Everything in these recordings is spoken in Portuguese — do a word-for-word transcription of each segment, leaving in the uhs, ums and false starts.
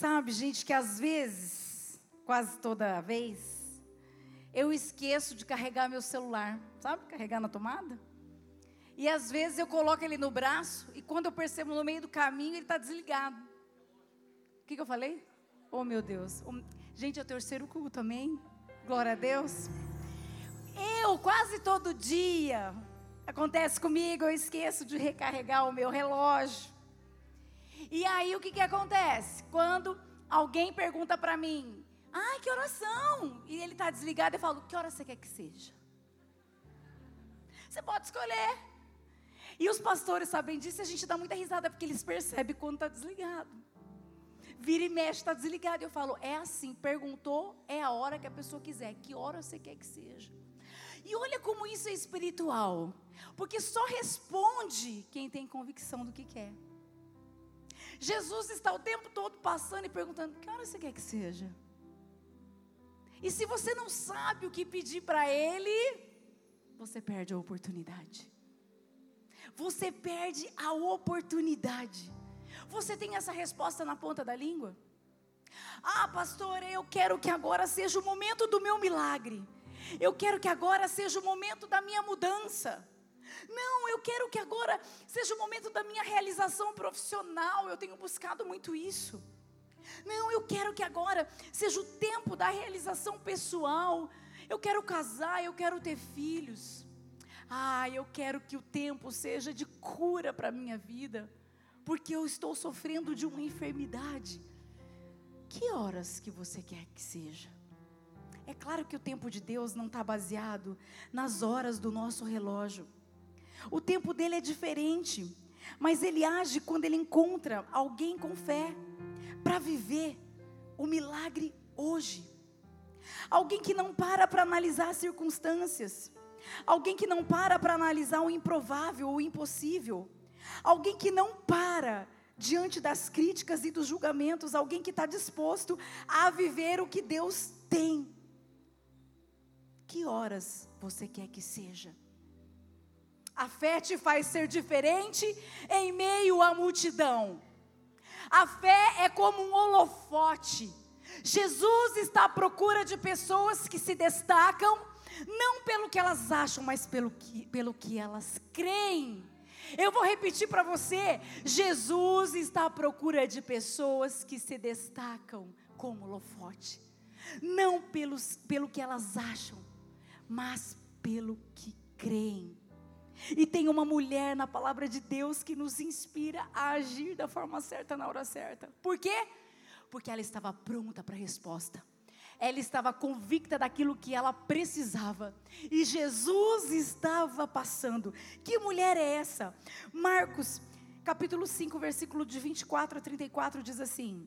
Sabe, gente, que às vezes, quase toda vez, eu esqueço de carregar meu celular. Sabe, carregar na tomada? E às vezes eu coloco ele no braço e quando eu percebo no meio do caminho, ele está desligado. O que, que eu falei? Oh, meu Deus. Oh, gente, é o terceiro culto, amém? Glória a Deus. Eu, quase todo dia, acontece comigo, eu esqueço de recarregar o meu relógio. E aí, o que que acontece? Quando alguém pergunta para mim, ai, que horas são? E ele está desligado, eu falo, que hora você quer que seja? Você pode escolher. E os pastores sabem disso, e a gente dá muita risada, porque eles percebem quando está desligado. Vira e mexe, está desligado. Eu falo, é assim, perguntou, é a hora que a pessoa quiser. Que hora você quer que seja? E olha como isso é espiritual. Porque só responde quem tem convicção do que quer. Jesus está o tempo todo passando e perguntando, que hora você quer que seja? E se você não sabe o que pedir para Ele, você perde a oportunidade. Você perde a oportunidade. Você tem essa resposta na ponta da língua? Ah, pastor, eu quero que agora seja o momento do meu milagre. Eu quero que agora seja o momento da minha mudança. Não, eu quero que agora seja o momento da minha realização profissional. Eu tenho buscado muito isso. Não, eu quero que agora seja o tempo da realização pessoal. Eu quero casar, eu quero ter filhos. Ah, eu quero que o tempo seja de cura para a minha vida, porque eu estou sofrendo de uma enfermidade. Que horas que você quer que seja? É claro que o tempo de Deus não está baseado nas horas do nosso relógio. O tempo dele é diferente, mas ele age quando ele encontra alguém com fé para viver o milagre hoje. Alguém que não para para analisar as circunstâncias. Alguém que não para para analisar o improvável, o impossível. Alguém que não para diante das críticas e dos julgamentos. Alguém que está disposto a viver o que Deus tem. Que horas você quer que seja? A fé te faz ser diferente em meio à multidão. A fé é como um holofote. Jesus está à procura de pessoas que se destacam, não pelo que elas acham, mas pelo que, pelo que elas creem. Eu vou repetir para você, Jesus está à procura de pessoas que se destacam como holofote. Não pelos, pelo que elas acham, mas pelo que creem. E tem uma mulher na palavra de Deus que nos inspira a agir da forma certa na hora certa. Por quê? Porque ela estava pronta para a resposta. Ela estava convicta daquilo que ela precisava. E Jesus estava passando. Que mulher é essa? Marcos, capítulo cinco, versículo de vinte e quatro a trinta e quatro diz assim.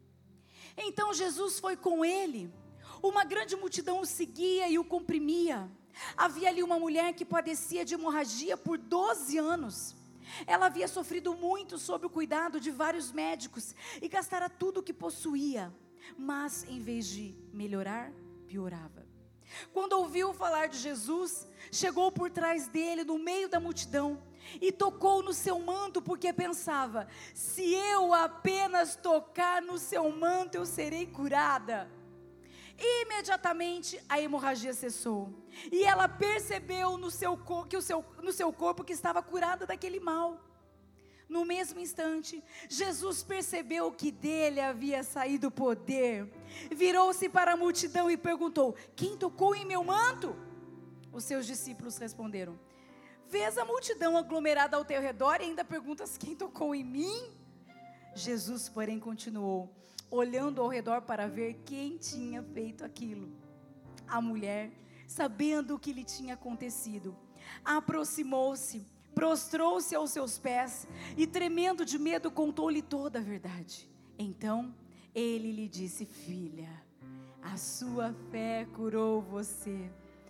Então Jesus foi com ele. Uma grande multidão o seguia e o comprimia. Havia ali uma mulher que padecia de hemorragia por doze anos. Ela havia sofrido muito sob o cuidado de vários médicos e gastara tudo o que possuía, mas em vez de melhorar, piorava. Quando ouviu falar de Jesus, chegou por trás dele no meio da multidão e tocou no seu manto, porque pensava, se eu apenas tocar no seu manto eu serei curada. Imediatamente a hemorragia cessou e ela percebeu no seu, que o seu, no seu corpo que estava curada daquele mal. No mesmo instante, Jesus percebeu que dele havia saído poder. Virou-se para a multidão e perguntou, quem tocou em meu manto? Os seus discípulos responderam, vês a multidão aglomerada ao teu redor e ainda perguntas quem tocou em mim? Jesus, porém, continuou, olhando ao redor para ver quem tinha feito aquilo. A mulher, sabendo o que lhe tinha acontecido, aproximou-se, prostrou-se aos seus pés e, tremendo de medo, contou-lhe toda a verdade. Então, ele lhe disse, filha, a sua fé curou você.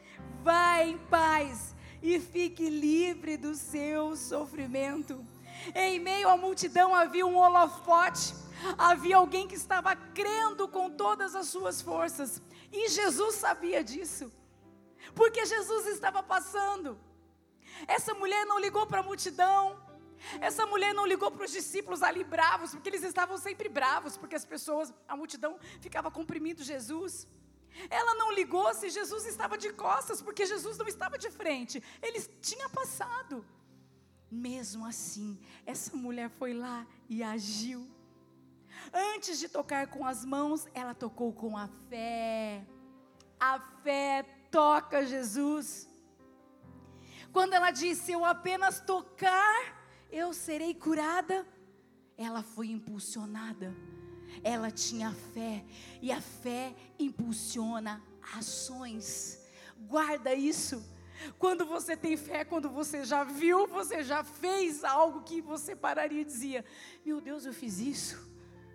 Vá em paz e fique livre do seu sofrimento. Em meio à multidão havia um holofote. Havia alguém que estava crendo com todas as suas forças. E Jesus sabia disso. Porque Jesus estava passando. Essa mulher não ligou para a multidão. Essa mulher não ligou para os discípulos ali bravos, porque eles estavam sempre bravos, porque as pessoas, a multidão ficava comprimindo Jesus. Ela não ligou se Jesus estava de costas, porque Jesus não estava de frente, ele tinha passado. Mesmo assim, essa mulher foi lá e agiu. Antes de tocar com as mãos, ela tocou com a fé. A fé toca Jesus. Quando ela disse, eu apenas tocar, eu serei curada, ela foi impulsionada. Ela tinha fé, e a fé impulsiona ações. Guarda isso. Quando você tem fé, quando você já viu, você já fez algo que você pararia e dizia, meu Deus, eu fiz isso?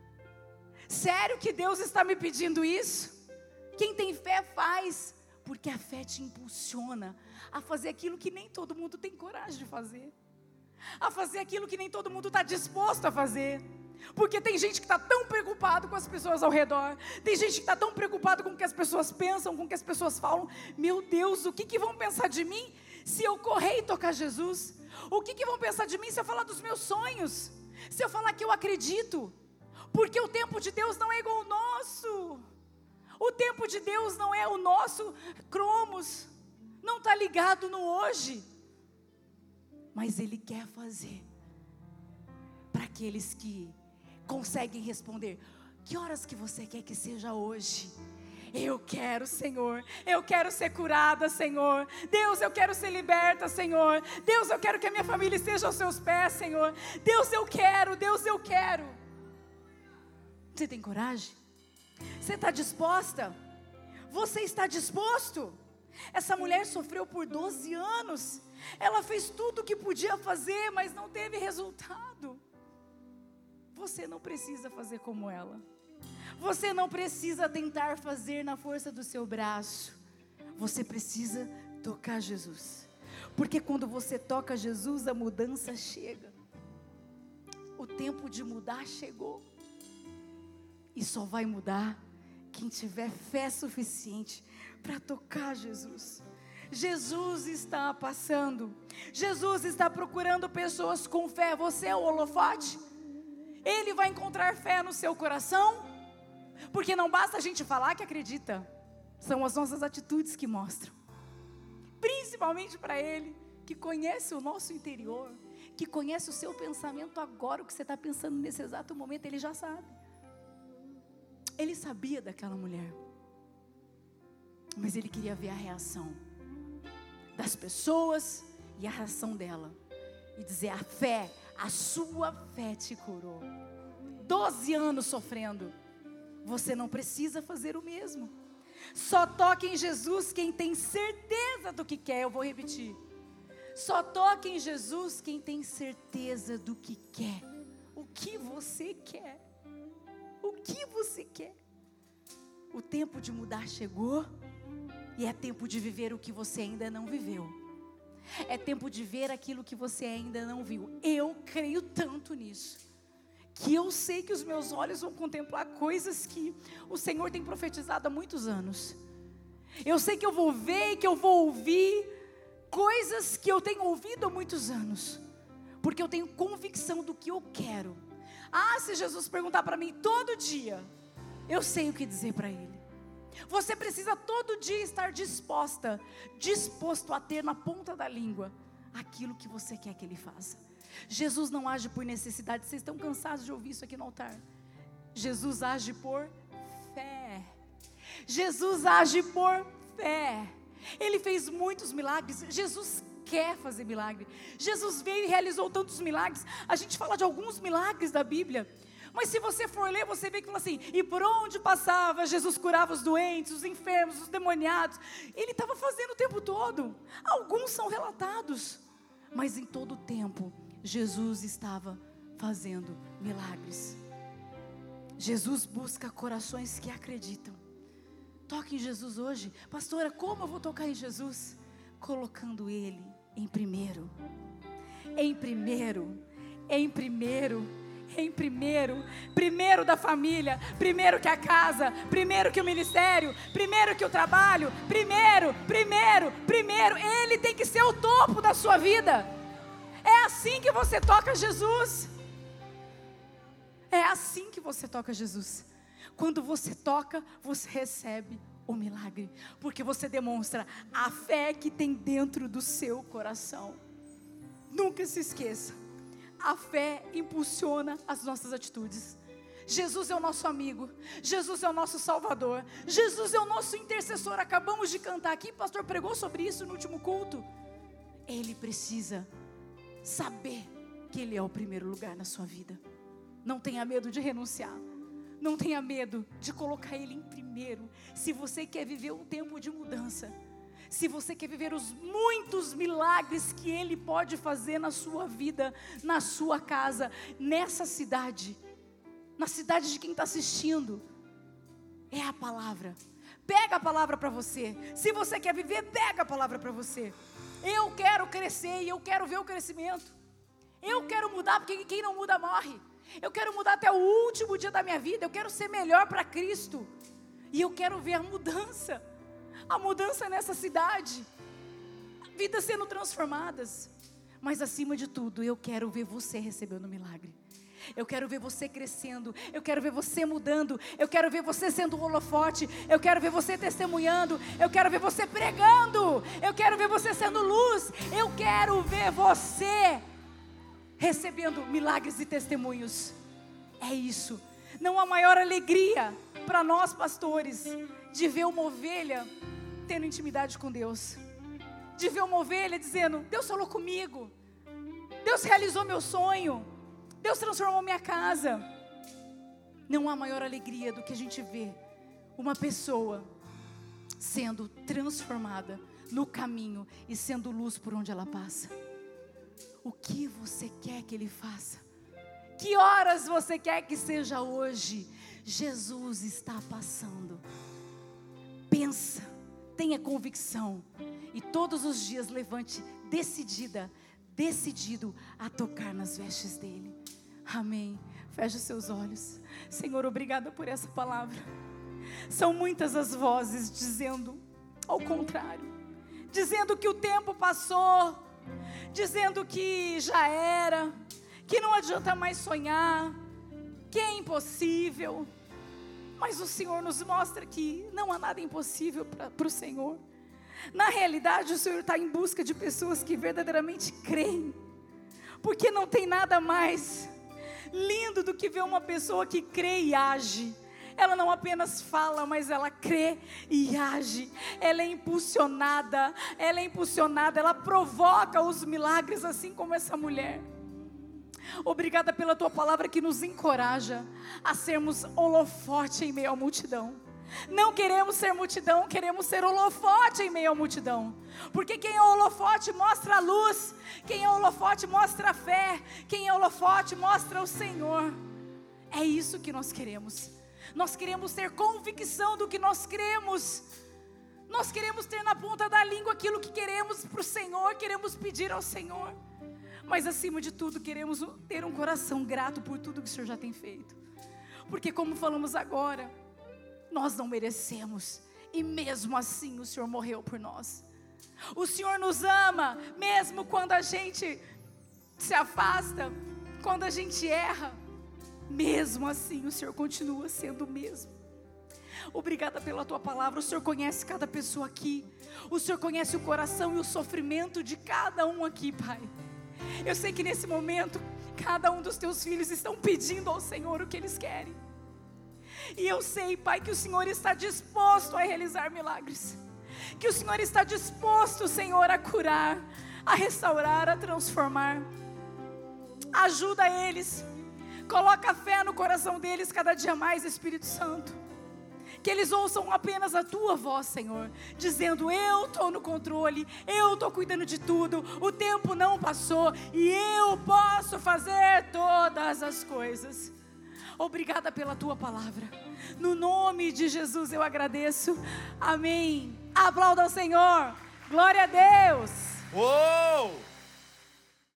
Sério que Deus está me pedindo isso? Quem tem fé faz, porque a fé te impulsiona a fazer aquilo que nem todo mundo tem coragem de fazer, a fazer aquilo que nem todo mundo está disposto a fazer. Porque tem gente que está tão preocupado com as pessoas ao redor, tem gente que está tão preocupado com o que as pessoas pensam, com o que as pessoas falam. Meu Deus, o que, que vão pensar de mim se eu correr e tocar Jesus? O que, que vão pensar de mim se eu falar dos meus sonhos? Se eu falar que eu acredito? Porque o tempo de Deus não é igual ao nosso. O tempo de Deus não é o nosso cromos, não está ligado no hoje. Mas Ele quer fazer para aqueles que conseguem responder, que horas que você quer que seja hoje? Eu quero, Senhor, eu quero ser curada, Senhor. Deus, eu quero ser liberta, Senhor. Deus, eu quero que a minha família esteja aos seus pés, Senhor. Deus, eu quero, Deus, eu quero. Você tem coragem? Você está disposta? Você está disposto? Essa mulher sofreu por doze anos. Ela fez tudo o que podia fazer, mas não teve resultado. Você não precisa fazer como ela. Você não precisa tentar fazer na força do seu braço. Você precisa tocar Jesus. Porque quando você toca Jesus, a mudança chega. O tempo de mudar chegou. E só vai mudar quem tiver fé suficiente para tocar Jesus. Jesus está passando. Jesus está procurando pessoas com fé. Você é o holofote? Ele vai encontrar fé no seu coração? Porque não basta a gente falar que acredita. São as nossas atitudes que mostram. Principalmente para Ele, que conhece o nosso interior, que conhece o seu pensamento agora, o que você está pensando nesse exato momento, Ele já sabe. Ele sabia daquela mulher, mas Ele queria ver a reação das pessoas e a reação dela, e dizer, a fé, a sua fé te curou. Doze anos sofrendo, você não precisa fazer o mesmo. Só toque em Jesus quem tem certeza do que quer. Eu vou repetir, só toque em Jesus quem tem certeza do que quer. O que você quer? O que você quer? O tempo de mudar chegou, e é tempo de viver o que você ainda não viveu. É tempo de ver aquilo que você ainda não viu. Eu creio tanto nisso, que eu sei que os meus olhos vão contemplar coisas que o Senhor tem profetizado há muitos anos. Eu sei que eu vou ver e que eu vou ouvir coisas que eu tenho ouvido há muitos anos, porque eu tenho convicção do que eu quero. Ah, se Jesus perguntar para mim todo dia, eu sei o que dizer para Ele. Você precisa todo dia estar disposta, disposto a ter na ponta da língua aquilo que você quer que Ele faça. Jesus não age por necessidade. Vocês estão cansados de ouvir isso aqui no altar? Jesus age por fé. Jesus age por fé. Ele fez muitos milagres. Jesus quer fazer milagre. Jesus veio e realizou tantos milagres. A gente fala de alguns milagres da Bíblia, mas se você for ler, você vê que fala assim, e por onde passava, Jesus curava os doentes, os enfermos, os demoniados. Ele estava fazendo o tempo todo. Alguns são relatados, mas em todo o tempo, Jesus estava fazendo milagres. Jesus busca corações que acreditam. Toque em Jesus hoje. Pastora, como eu vou tocar em Jesus? Colocando Ele em primeiro. Em primeiro. Em primeiro. Em primeiro. Primeiro da família. Primeiro que a casa. Primeiro que o ministério. Primeiro que o trabalho. Primeiro, primeiro, primeiro. Ele tem que ser o topo da sua vida. É assim que você toca Jesus. É assim que você toca Jesus. Quando você toca, você recebe o milagre, porque você demonstra a fé que tem dentro do seu coração. Nunca se esqueça, a fé impulsiona as nossas atitudes. Jesus é o nosso amigo, Jesus é o nosso Salvador, Jesus é o nosso intercessor. Acabamos de cantar aqui, o pastor pregou sobre isso no último culto. Ele precisa saber que Ele é o primeiro lugar na sua vida. Não tenha medo de renunciar, não tenha medo de colocar Ele em primeiro. Se você quer viver um tempo de mudança, se você quer viver os muitos milagres que Ele pode fazer na sua vida, na sua casa, nessa cidade, na cidade de quem está assistindo, é a palavra. Pega a palavra para você. Se você quer viver, pega a palavra para você. Eu quero crescer e eu quero ver o crescimento. Eu quero mudar, porque quem não muda morre. Eu quero mudar até o último dia da minha vida. Eu quero ser melhor para Cristo. E eu quero ver a mudança. A mudança nessa cidade. Vidas sendo transformadas. Mas acima de tudo, eu quero ver você recebendo o milagre. Eu quero ver você crescendo. Eu quero ver você mudando. Eu quero ver você sendo um holofote. Eu quero ver você testemunhando. Eu quero ver você pregando. Eu quero ver você sendo luz. Eu quero ver você recebendo milagres e testemunhos. É isso. Não há maior alegria para nós pastores de ver uma ovelha tendo intimidade com Deus, de ver uma ovelha dizendo: Deus falou comigo, Deus realizou meu sonho, Deus transformou minha casa. Não há maior alegria do que a gente ver uma pessoa sendo transformada no caminho e sendo luz por onde ela passa. O que você quer que Ele faça? Que horas você quer que seja hoje? Jesus está passando. Pensa, tenha convicção e todos os dias levante decidida, decidido a tocar nas vestes dEle. Amém. Feche os seus olhos. Senhor, obrigada por essa palavra. São muitas as vozes dizendo ao contrário, dizendo que o tempo passou, dizendo que já era, que não adianta mais sonhar, que é impossível. Mas o Senhor nos mostra que não há nada impossível para o Senhor. Na realidade, o Senhor está em busca de pessoas que verdadeiramente creem, porque não tem nada mais lindo do que ver uma pessoa que crê e age. Ela não apenas fala, mas ela crê e age. Ela é impulsionada, ela é impulsionada, ela provoca os milagres, assim como essa mulher. Obrigada pela Tua palavra que nos encoraja a sermos holofote em meio à multidão. Não queremos ser multidão, queremos ser holofote em meio à multidão. Porque quem é holofote mostra a luz, quem é holofote mostra a fé, quem é holofote mostra o Senhor. É isso que nós queremos. Nós queremos ter convicção do que nós cremos. Nós queremos ter na ponta da língua aquilo que queremos para o Senhor, queremos pedir ao Senhor. Mas acima de tudo queremos ter um coração grato por tudo que o Senhor já tem feito. Porque como falamos agora, nós não merecemos, e mesmo assim o Senhor morreu por nós. O Senhor nos ama, mesmo quando a gente se afasta, quando a gente erra. Mesmo assim o Senhor continua sendo o mesmo. Obrigada pela Tua palavra. O Senhor conhece cada pessoa aqui. O Senhor conhece o coração e o sofrimento de cada um aqui, Pai. Eu sei que nesse momento cada um dos Teus filhos estão pedindo ao Senhor o que eles querem. E eu sei, Pai, que o Senhor está disposto a realizar milagres. Que o Senhor está disposto, Senhor, a curar, a restaurar, a transformar. Ajuda eles. Coloca fé no coração deles cada dia mais, Espírito Santo. Que eles ouçam apenas a Tua voz, Senhor, dizendo: eu estou no controle, eu estou cuidando de tudo, o tempo não passou e eu posso fazer todas as coisas. Obrigada pela Tua palavra. No nome de Jesus eu agradeço. Amém. Aplauda ao Senhor. Glória a Deus. Uou!